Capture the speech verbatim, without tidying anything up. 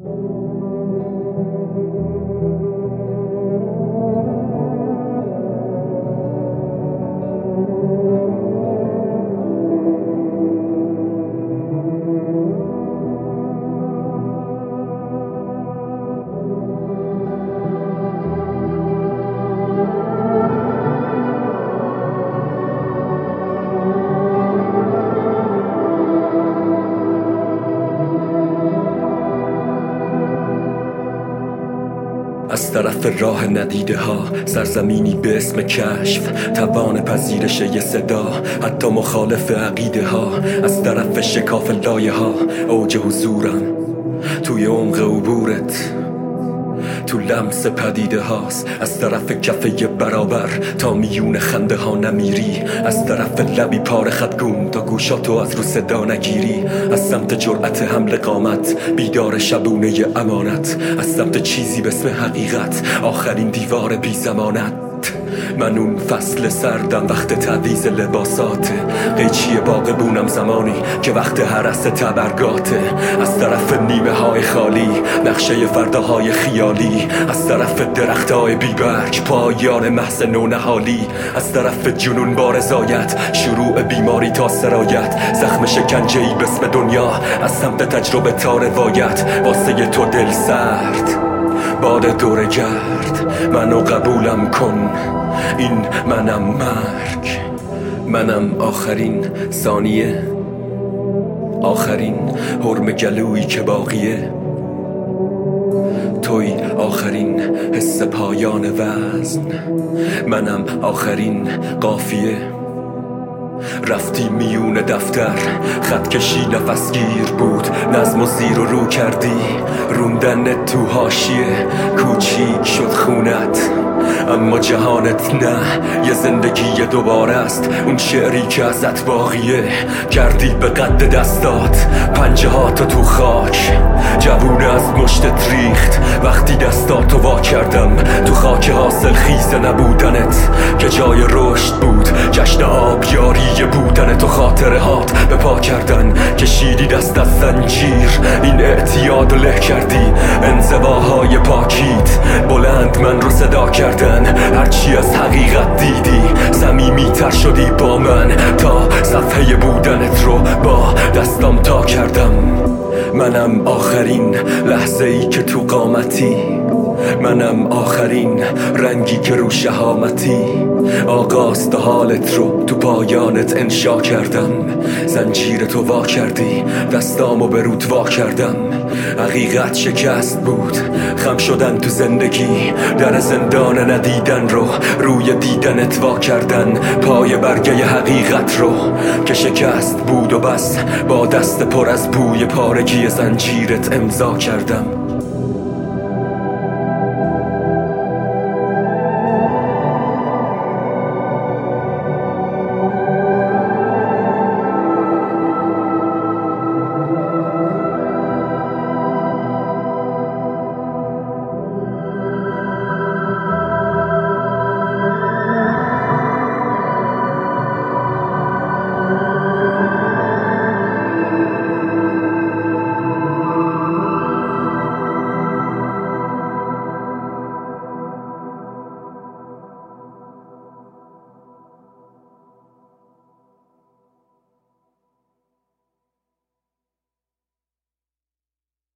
از طرف راه ندیده ها، سرزمینی به اسم کشف، توان پذیرش یه صدا حتی مخالف عقیده ها. از طرف شکاف لایه ها، اوج حضورم توی عمق عبورت، تو لمس پدیده هاست. از طرف کفه برابر تا میون خنده ها نمیری، از طرف لبی پاره خطگون تا گوشاتو از رو صدا نگیری. از سمت جرأت حمل قامت، بیدار شبونه امانت، از سمت چیزی به اسم حقیقت، آخرین دیوار بی زمانت. من اون فصل سردم وقت تعویض لباساته، قیچی باغبونم زمانی که وقت هرس تبرگاته. از طرف نیمه های خالی، نقشه فرداهای خیالی، از طرف درخت های بیبرگ، پایان محض نونهالی. از طرف جنون با رضایت، شروع بیماری تا سرایت، زخم شکنجه‌ای به اسم دنیا، از سمت تجربه تا روایت. واسه تو دل سرد باد دوره گرد، منو قبولم کن، این منم مرگ، منم آخرین ثانیه، آخرین حرم گلویی که باقیه، توی آخرین حس پایان وزن، منم آخرین قافیه. رفتی میون دفتر، خط کشی نفسگیر بود، نظم و زیر و رو کردی، روندن تو حاشیه، کوچیک شد خونت اما جهانت نه. یه زندگی دوباره است، اون شعری که ازت باقیه، کردی به قد دستات پنجه هاتو تو خاک، جوونه از مشتت ریخت وقتی دستاتو وا کردم تو خاک حاصل خیز نبودنت که جای رشد بود. جشن آبیاری بودنت و خاطره هات به پا کردن، کشیدی دست از زنجیر، این اعتیاد له کردی. انزواهای پاکیت بلند من رو صدا کردن، هرچی از حقیقت دیدی صمیمی تر شدی با من، تا صفحه بودنت رو با دستام تا کردم. منم آخرین لحظه ای که تو قامتی، منم آخرین رنگی که رو شهامتی، آغاز تا حالت رو تو پایانت انشا کردم. زنجیرتو وا کردی، دستامو به رود وا کردم. حقیقت شکست بود، خم شدن تو زندگی، در زندان ندیدن رو روی دیدنت وا کردن. پای برگه حقیقت رو که شکست بود و بس، با دست پر از بوی پارگی زنجیرت امضا کردم.